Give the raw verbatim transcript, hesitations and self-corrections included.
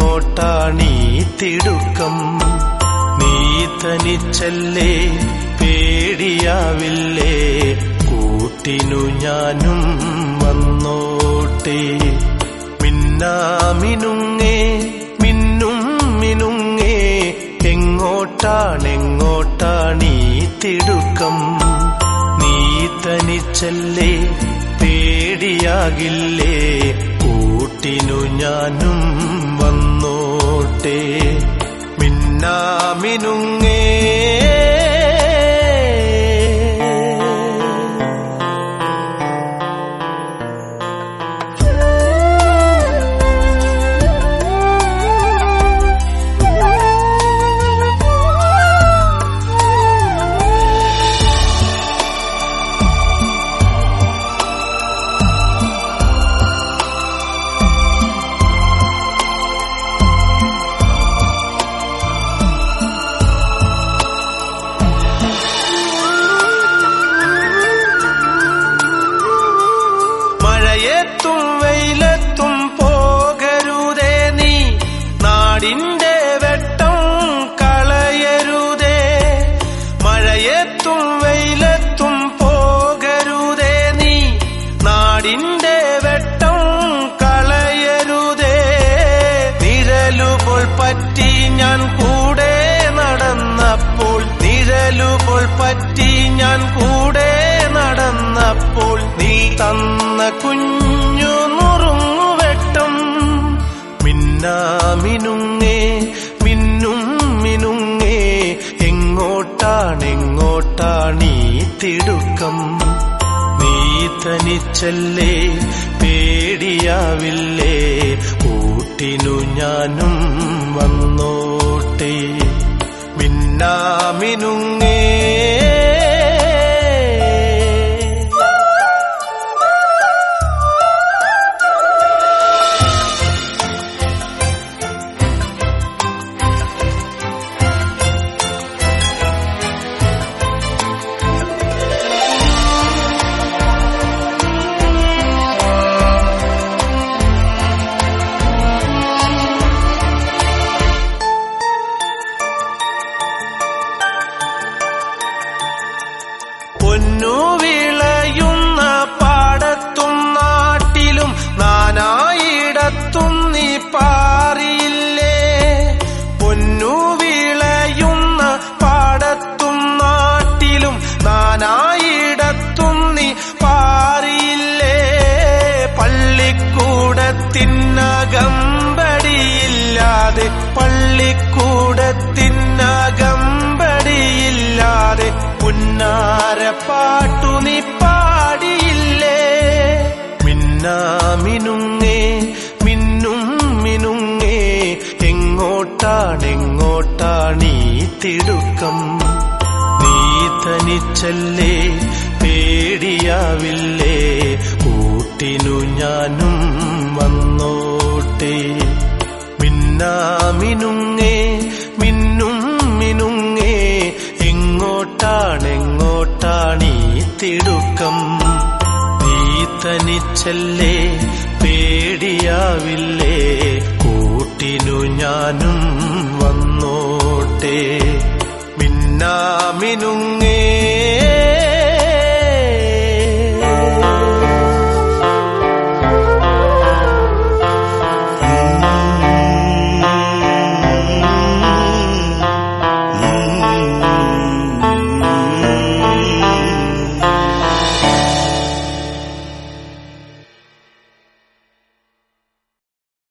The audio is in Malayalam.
എങ്ങോട്ടാണീ തിടുക്കം? നീ തനിച്ചല്ലേ, പേടിയാവില്ലേ, കൂട്ടിനു ഞാനും വന്നോട്ടെ. മിന്നാമിനുങ്ങേ മിന്നും മിനുങ്ങേ, എങ്ങോട്ടാണെങ്ങോട്ടാണീ തിടുക്കം? നീ തനിച്ചല്ലേ, പേടിയാകില്ലേ, കൂട്ടിനു ഞാനും വന്നോട്ടെ. മിന്നാമിനുങ്ങേ മഴയത്തും വെയിലത്തും പോകരുതേ നീ, നാടിന്റെ വെട്ടം കളയരുതേ. മഴയത്തും വെയിലത്തും പോകരുതേ നീ, നാടിന്റെ വെട്ടം കളയരുതേ. നിഴലുപോൾ പറ്റി ഞാൻ കൂടെ നടന്നപ്പോൾ, നിഴലുപോൾ പറ്റി ഞാൻ കൂടെ നടന്നപ്പോൾ, നീ തന്ന കുഞ്ഞു നുറുങ്ങുവെട്ടം. മിന്നാമിനുങ്ങേ മിന്നും മിനുങ്ങേ, എങ്ങോട്ടാണെങ്ങോട്ടാണീ തിടുക്കം? നീ തനിച്ചല്ലേ, പേടിയാവില്ലേ, കൂട്ടിനു ഞാനും വന്നോട്ടെ. മിന്നാമിനുങ്ങേ പൊന്നു വിളയുന്ന പാടത്തും നാട്ടിലും നാനായിടത്തും നീ പാറിയില്ലേ. പൊന്നു വിളയുന്ന പാടത്തും നാട്ടിലും നാനായിടത്തും നീ പാറിയില്ലേ. പള്ളിക്കൂടത്തിനകമ്പടിയില്ലാതെ, പള്ളിക്കൂടത്തിനകമ്പടിയില്ലാതെ പുന്നാരപ്പാട്ടു നീ പാടിയില്ലേ. മിന്നാമിനുങ്ങേ മിന്നും മിനുങ്ങേ, എങ്ങോട്ടാണെങ്ങോട്ടാണീ തിടുക്കം? നീ തനിച്ചല്ലേ, പേടിയാവില്ലേ, കൂട്ടിനു ഞാനും വന്നോട്ടെ. മിന്നാമിനുങ്ങേ മിന്നും മിനുങ്ങേ, എങ്ങോട്ടാണെങ്ങോട്ടാണീ തിടുക്കം? നീ തനിച്ചല്ലേ, പേടിയാവില്ലേ, കൂട്ടിനു ഞാനും വന്നോട്ടെ. മിന്നാമിനുങ്ങേ